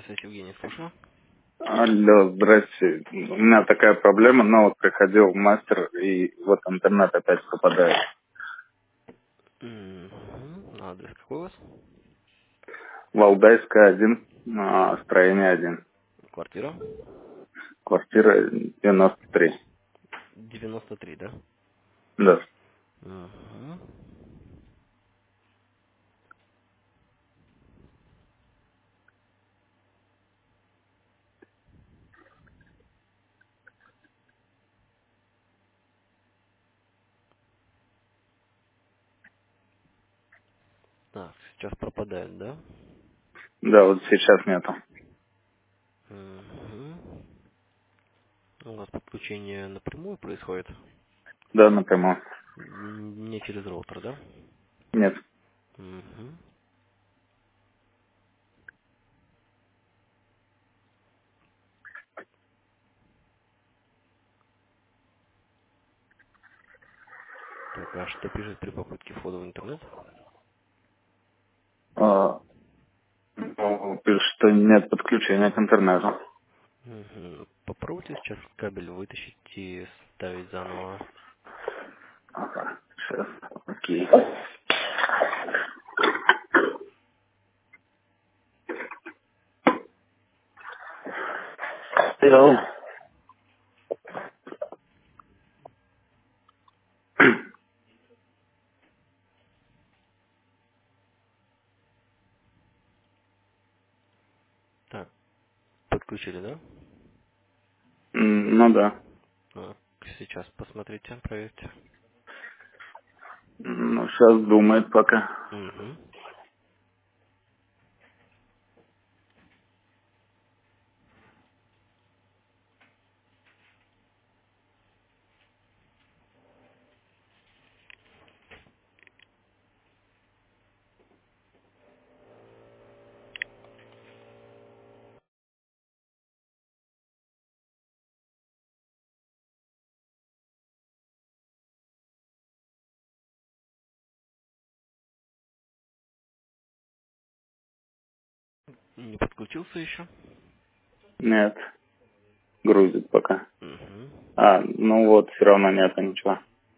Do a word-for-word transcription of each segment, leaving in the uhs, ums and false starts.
Автосвязь Евгений, слушаю. Алло, здрасте. У меня такая проблема, но вот приходил мастер, и вот интернет опять пропадает. Мгм. Адрес какой у вас? Валдайская один, а, строение один, Квартира? квартира девяносто три. девяносто три, да? Да. Мгм. Так, сейчас пропадает, да? Да, вот сейчас нету. Мгм. У вас подключение напрямую происходит? Да, напрямую. Н- Не через роутер, да? Нет. Мгм. Так, а что пишет при попытке входа в интернет? А, ну, пишет, что нет подключения к интернету. Мгм. Попробуйте сейчас кабель вытащить и ставить заново. Ага, сейчас. Окей. Алло. Так, подключили, да? М, Ну да. Так, сейчас посмотрите, проверьте. Ну, сейчас думает пока. Угу. Не подключился еще? Нет, грузит пока. Угу. А, ну вот, все равно нету ничего.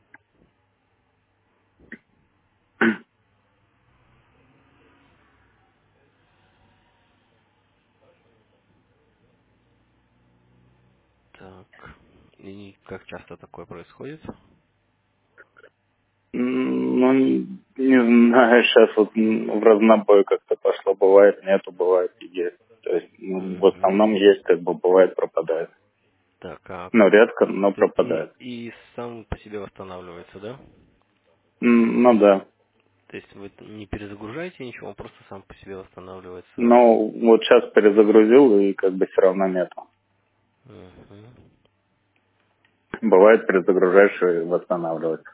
Так. И как часто такое происходит? М, Ну, не знаю, сейчас вот м, в разнобой как-то пошло. Бывает, нету, бывает, и есть. То есть, ну, в Угу. основном есть, как бы бывает, пропадает. Так, а Ну, редко, но то есть и, пропадает. и сам по себе восстанавливается, да? М, Ну, да. То есть вы не перезагружаете ничего, он просто сам по себе восстанавливается. Но вот сейчас перезагрузил, и как бы все равно нету. Угу. Бывает, перезагружаешь и восстанавливается.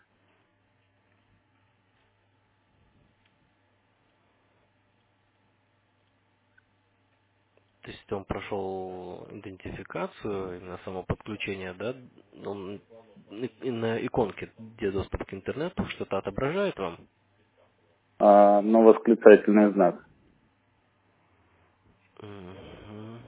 То есть он прошел идентификацию, именно само подключение, да? Он и на иконке, где доступ к интернету, что-то отображает вам? А, ну, восклицательный знак. Мгм.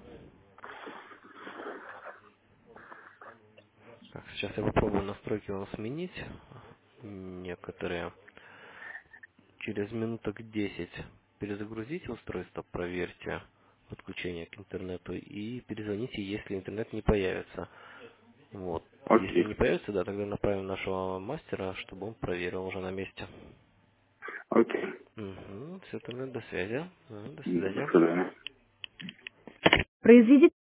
Так, сейчас я попробую настройки вам сменить некоторые. Через минуток десять перезагрузите устройство, проверьте подключение к интернету и перезвоните, если интернет не появится. Вот. Если Окей. не появится, да, тогда направим нашего мастера, чтобы он проверил уже на месте. Окей. Угу, все, тогда до связи. Да, до М, До свидания. свидания. Произведите